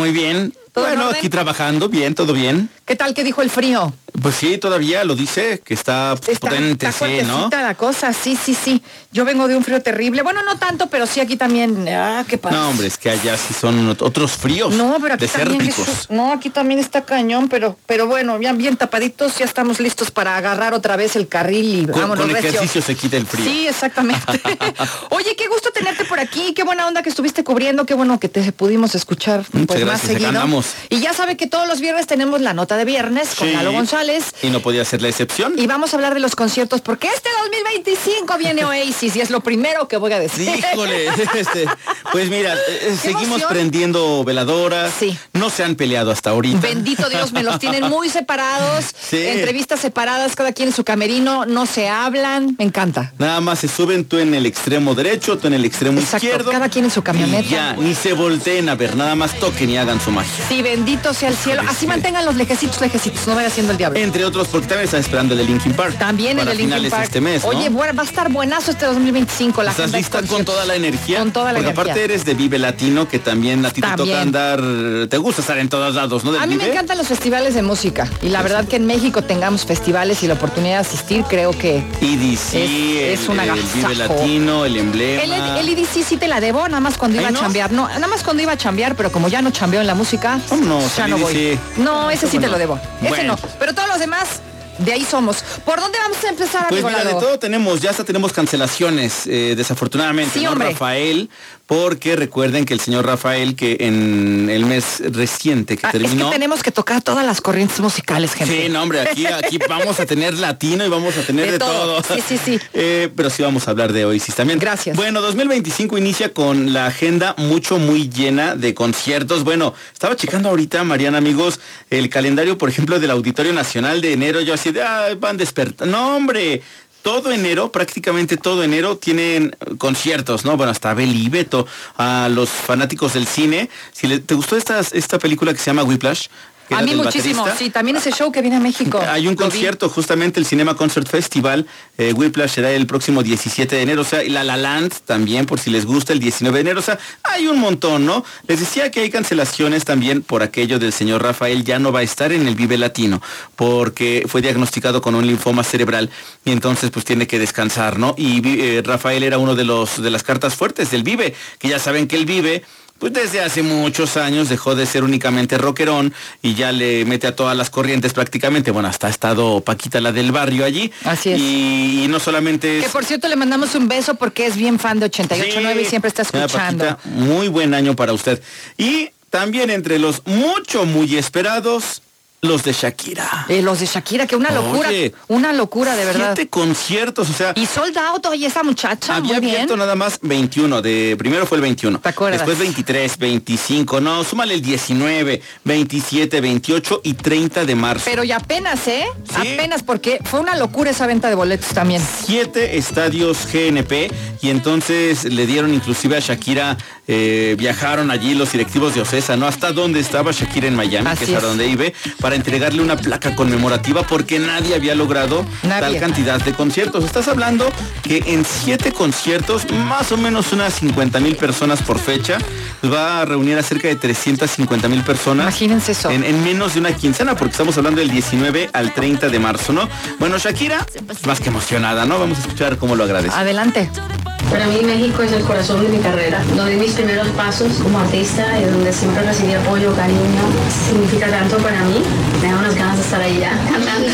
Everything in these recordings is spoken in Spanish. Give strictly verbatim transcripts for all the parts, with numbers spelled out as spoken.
muy bien. Bueno, aquí trabajando, bien, todo bien. ¿Qué tal? ¿Qué dijo el frío? Pues sí, todavía lo dice, que está, está potente, está sí, ¿no? la cosa, sí, sí, sí. Yo vengo de un frío terrible. Bueno, no tanto, pero sí aquí también. Ah, qué pasa. No, hombre, es que allá sí son otros fríos. No, pero aquí desérticos. también es, no, aquí también está cañón, pero, pero bueno, bien, bien tapaditos, ya estamos listos para agarrar otra vez el carril y con, vámonos. Con recio. ejercicio se quita el frío. Sí, exactamente. Oye, qué gusto tenerte por aquí, qué buena onda que estuviste cubriendo, qué bueno que te pudimos escuchar Muchas pues, gracias, más seguido. ganamos. Y ya sabe que todos los viernes tenemos la nota de viernes con sí, Lalo González. Y no podía ser la excepción. Y vamos a hablar de los conciertos, porque este dos mil veinticinco viene Oasis y es lo primero que voy a decir. Híjole, este, pues mira, eh, seguimos emoción? prendiendo veladoras. Sí. No se han peleado hasta ahorita. Bendito Dios, me los tienen muy separados. Sí. Entrevistas separadas, cada quien en su camerino, no se hablan. Me encanta. Nada más se suben, tú en el extremo derecho, tú en el extremo Exacto, izquierdo. cada quien en su camioneta. Y ya, ni se volteen a ver, nada más toquen y hagan su magia. Sí, bendito sea el cielo. Así mantengan los lejecitos, lejecitos, no vaya siendo el diablo. Entre otros, porque también están esperando el de Linkin Park. También el de Linkin Park. Este mes, ¿no? Oye, bueno, va a estar buenazo este dos mil veinticinco. La ¿Estás lista con toda la energía? Con toda la porque energía. Porque aparte eres de Vive Latino, que también a ti también. te toca andar, te gusta estar en todos lados, ¿no? Del a mí Vive. me encantan los festivales de música. Y la verdad que en México tengamos festivales y la oportunidad de asistir, creo que E D C, es, es un el, el Vive Latino, el emblema. El, el E D C sí te la debo, nada más cuando iba no? a chambear. No, nada más cuando iba a chambear, pero como ya no chambeo en la música, no, ya no voy. No, ese sí te lo debo. Ese bueno. no. Pero todos los demás, de ahí somos. ¿Por dónde vamos a empezar, Pues amigo mira, Lalo? de todo tenemos, ya hasta tenemos cancelaciones, eh, desafortunadamente, sí, ¿no? hombre. Rafael, porque recuerden que el señor Rafael, que en el mes reciente que ah, terminó... Es que tenemos que tocar todas las corrientes musicales, gente. Sí, no, hombre, aquí, aquí vamos a tener latino y vamos a tener de, de todo. todo. Sí, sí, sí. Eh, pero sí vamos a hablar de Oasis también. Gracias. Bueno, dos mil veinticinco inicia con la agenda mucho, muy llena de conciertos. Bueno, estaba checando ahorita, Mariana, amigos, el calendario, por ejemplo, del Auditorio Nacional de enero. Yo así de, ah, van despertando. No, hombre. Todo enero, prácticamente todo enero, tienen conciertos, ¿no? Bueno, hasta Abel y Beto, a los fanáticos del cine. Si le, ¿te gustó esta, esta película que se llama Whiplash? A mí muchísimo, baterista. Sí, también ese show que viene a México. Hay un concierto, justamente el Cinema Concert Festival, eh, Whiplash será el próximo diecisiete de enero, o sea, y La La Land también, por si les gusta, el diecinueve de enero, o sea, hay un montón, ¿no? Les decía que hay cancelaciones también por aquello del señor Rafael, ya no va a estar en el Vive Latino, porque fue diagnosticado con un linfoma cerebral, y entonces pues tiene que descansar, ¿no? Y eh, Rafael era uno de los de las cartas fuertes del Vive, que ya saben que el Vive... Pues desde hace muchos años dejó de ser únicamente rockerón y ya le mete a todas las corrientes prácticamente. Bueno, hasta ha estado Paquita, la del barrio, allí. Así es. Y, y no solamente es... Que por cierto le mandamos un beso porque es bien fan de ochenta y ocho punto nueve sí, y siempre está escuchando. Paquita, muy buen año para usted. Y también entre los mucho, muy esperados... Los de Shakira. Eh, los de Shakira, que una locura. Oye, una locura, de verdad. Siete conciertos, o sea. Y sold out, oye, esa muchacha. Había muy abierto bien. nada más veintiuno. De, primero fue el veintiuno. ¿Te acuerdas? Después veintitrés, veinticinco. No, súmale el diecinueve, veintisiete, veintiocho y treinta de marzo. Pero ya apenas, ¿eh? ¿Sí? Apenas, porque fue una locura esa venta de boletos también. Siete estadios G N P. Y entonces le dieron inclusive a Shakira. Eh, viajaron allí los directivos de Ocesa, ¿no? Hasta donde estaba Shakira en Miami, Así que es, es a donde vive, para entregarle una placa conmemorativa porque nadie había logrado nadie. tal cantidad de conciertos. Estás hablando que en siete conciertos, más o menos unas cincuenta mil personas por fecha, va a reunir a cerca de trescientas cincuenta mil personas. Imagínense eso. En, en menos de una quincena, porque estamos hablando del diecinueve al treinta de marzo, ¿no? Bueno, Shakira, más que emocionada, ¿no? Vamos a escuchar cómo lo agradece. Adelante. Para mí México es el corazón de mi carrera, donde mis primeros pasos como artista y donde siempre recibí apoyo, cariño, significa tanto para mí. Me da unas ganas de estar ahí ya cantando.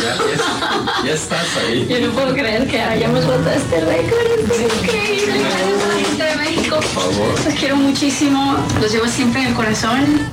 Ya, ya estás ahí. Yo no puedo creer que hayamos roto este récord, es increíble. Gracias a la gente de México. Por favor. Los quiero muchísimo, los llevo siempre en el corazón.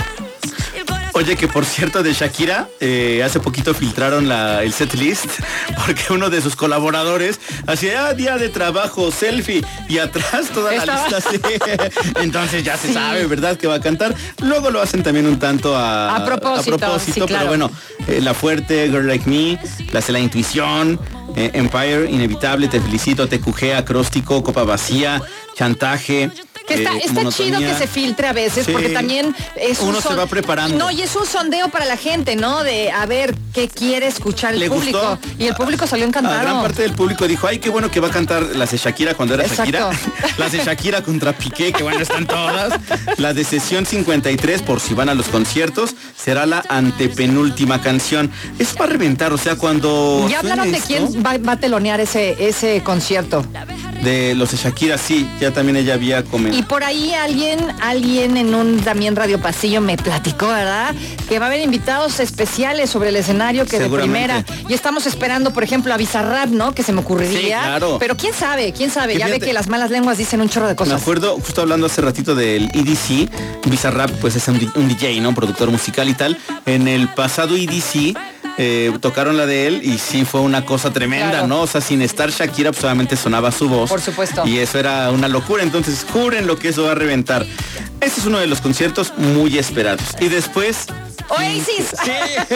Oye, que por cierto de Shakira, eh, hace poquito filtraron la, el set list, porque uno de sus colaboradores hacía ah, día de trabajo, selfie, y atrás toda la Estaba... lista así. Entonces ya se sí. sabe, ¿verdad? Que va a cantar. Luego lo hacen también un tanto a, a propósito, a propósito sí, pero claro. bueno, eh, La Fuerte, Girl Like Me, La de la Intuición, eh, Empire, Inevitable, Te Felicito, Te Cujé, Acróstico, Copa Vacía, Chantaje, Que está, eh, está monotonía. chido que se filtre a veces, sí. Porque también es uno un son... se va preparando. No, y es un sondeo para la gente, ¿no? De a ver qué quiere escuchar el ¿Le público. gustó? Y el público salió encantado. A gran parte del público dijo, ay, qué bueno que va a cantar las de Shakira cuando era Exacto. Shakira. Las de Shakira contra Piqué, que bueno, están todas. La de Sesión cincuenta y tres, por si van a los conciertos, será la antepenúltima canción. Es para reventar, o sea, cuando... ¿Ya hablaron de quién va, va a telonear ese, ese concierto? De los de Shakira, sí, ya también ella había comentado. Y por ahí alguien, alguien en un también Radio Pasillo me platicó, ¿verdad? Que va a haber invitados especiales sobre el escenario que de primera. Y estamos esperando, por ejemplo, a Bizarrap, ¿no? Que se me ocurriría. Sí, claro. Pero quién sabe, quién sabe. Que ya fíjate, ve que las malas lenguas dicen un chorro de cosas. Me acuerdo, justo hablando hace ratito del E D C, Bizarrap pues es un, un D J, ¿no? Productor musical y tal. En el pasado E D C Eh, tocaron la de él y sí fue una cosa tremenda, claro. ¿no? O sea, sin estar Shakira, pues solamente sonaba su voz. Por supuesto. Y eso era una locura, entonces juren lo que eso va a reventar. Este es uno de los conciertos muy esperados. Y después... Oasis. Sí.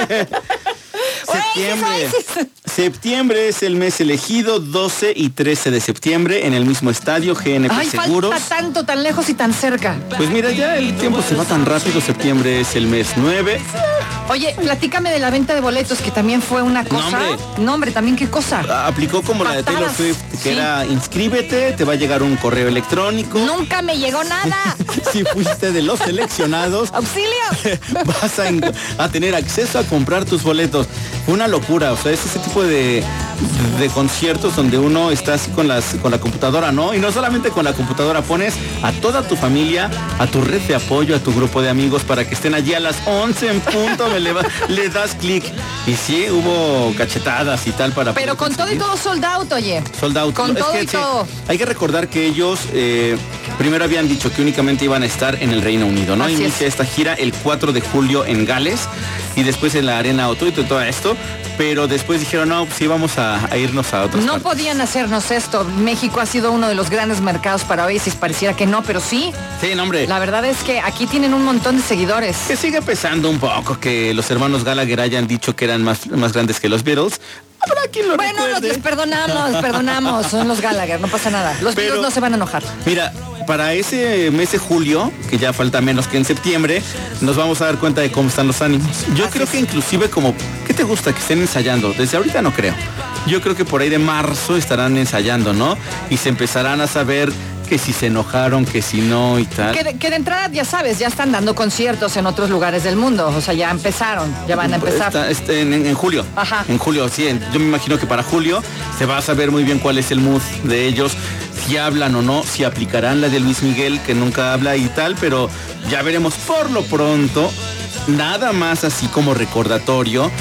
Septiembre. Oasis, Oasis. Septiembre es el mes elegido, doce y trece de septiembre, en el mismo estadio, G N P Ay, Seguros. Falta tanto, tan lejos y tan cerca. Pues mira, ya el tiempo se va tan rápido, septiembre es el mes nueve. Oye, platícame de la venta de boletos, que también fue una cosa. No, hombre, no, hombre también qué cosa. Aplicó como Patadas. La de Taylor Swift, que sí. Era inscríbete, te va a llegar un correo electrónico. Nunca me llegó nada. Si fuiste de los seleccionados, ¡auxilio! Vas a, a tener acceso a comprar tus boletos. Una locura, o sea, es ese tipo de, de conciertos donde uno está así con, las, con la computadora, ¿no? Y no solamente con la computadora, pones a toda tu familia, a tu red de apoyo, a tu grupo de amigos para que estén allí a las once en punto, me le, va, le das clic. Y sí, hubo cachetadas y tal para... Pero con todo y todo sold out, oye. Sold out. Con no, todo es que, y sí, todo. Hay que recordar que ellos eh, primero habían dicho que únicamente iban a estar en el Reino Unido, ¿no? Así Inicia es. Esta gira el cuatro de julio en Gales y después en la Arena Auto y todo esto. Pero después dijeron, no, pues íbamos a, a irnos a otros. No partes. Podían hacernos esto. México ha sido uno de los grandes mercados para Oasis. Pareciera que no, pero sí. Sí, no, hombre. La verdad es que aquí tienen un montón de seguidores. Que sigue pesando un poco que los hermanos Gallagher hayan dicho que eran más, más grandes que los Beatles. Habrá quien lo bueno, recuerde. les perdonamos, perdonamos. Son los Gallagher, no pasa nada. Los Beatles no se van a enojar. Mira, para ese mes de julio, que ya falta menos que en septiembre, nos vamos a dar cuenta de cómo están los ánimos. Yo Así creo es. que inclusive como, ¿qué te gusta que estén ensayando? Desde ahorita no creo. Yo creo que por ahí de marzo estarán ensayando, ¿no? Y se empezarán a saber que si se enojaron, que si no y tal. Que de, que de entrada, ya sabes, ya están dando conciertos en otros lugares del mundo. O sea, ya empezaron, ya van a empezar. Está, está en, en, en julio. Ajá. En julio, sí. En, yo me imagino que para julio se va a saber muy bien cuál es el mood de ellos. Si hablan o no, si aplicarán la de Luis Miguel, que nunca habla y tal, pero ya veremos. Por lo pronto, nada más así como recordatorio.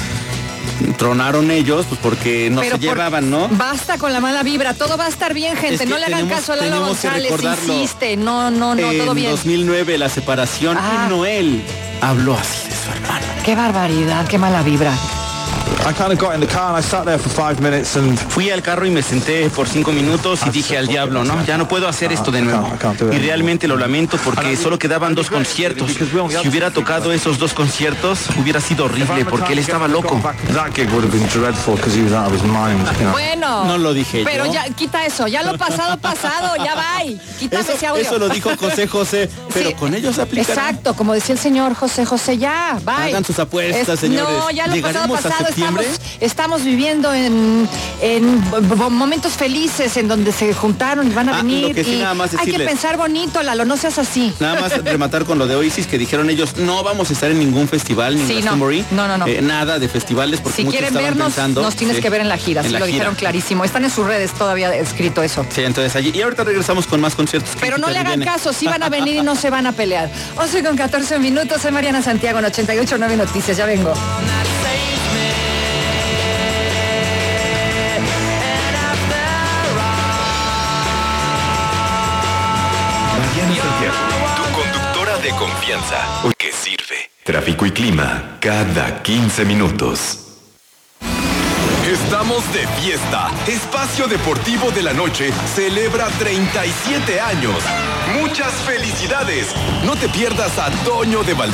Tronaron ellos, pues porque no Pero se llevaban, ¿no? Basta con la mala vibra, todo va a estar bien, gente, es que no le hagan tenemos, caso a Lalo González, insiste, no, no, no, en todo bien. En dos mil nueve la separación ah. y Noel habló así de su hermano. Qué barbaridad, qué mala vibra. I kind of got in the car and I sat there for five minutes and fui al carro y me senté por cinco minutos y dije al diablo, no, ya no puedo hacer esto de nuevo. Y realmente lo lamento porque solo quedaban dos conciertos. Si hubiera tocado esos dos conciertos hubiera sido horrible porque él estaba loco. Bueno, no lo dije pero yo. ya quita eso, ya lo pasado pasado, ya va. Quítame eso, ese audio. Eso lo dijo José José, pero sí, con ellos aplicarán. Exacto, como decía el señor José José, ya, bye. Hagan sus apuestas, es, señores. No, ya lo pasado pasado. Estamos, estamos viviendo en, en momentos felices en donde se juntaron y van a ah, venir. Que sí, y nada más hay que pensar bonito, Lalo, no seas así. Nada más rematar con lo de Oasis, que dijeron ellos, no vamos a estar en ningún festival, ni sí, en no. no, no, no. Eh, nada de festivales, porque si muchos quieren estaban vernos, pensando, nos tienes sí, que ver en la gira, sí lo gira. Dijeron clarísimo. Están en sus redes todavía escrito eso. Sí, entonces allí. Y ahorita regresamos con más conciertos. Pero no le hagan caso, sí van a venir y no se van a pelear. once con catorce minutos, soy Mariana Santiago en ochenta y ocho nueve Noticias, ya vengo. Tu conductora de confianza, que sirve. Tráfico y clima cada quince minutos. Estamos de fiesta. Espacio Deportivo de la Noche celebra treinta y siete años. Muchas felicidades. No te pierdas a Toño de Valdés.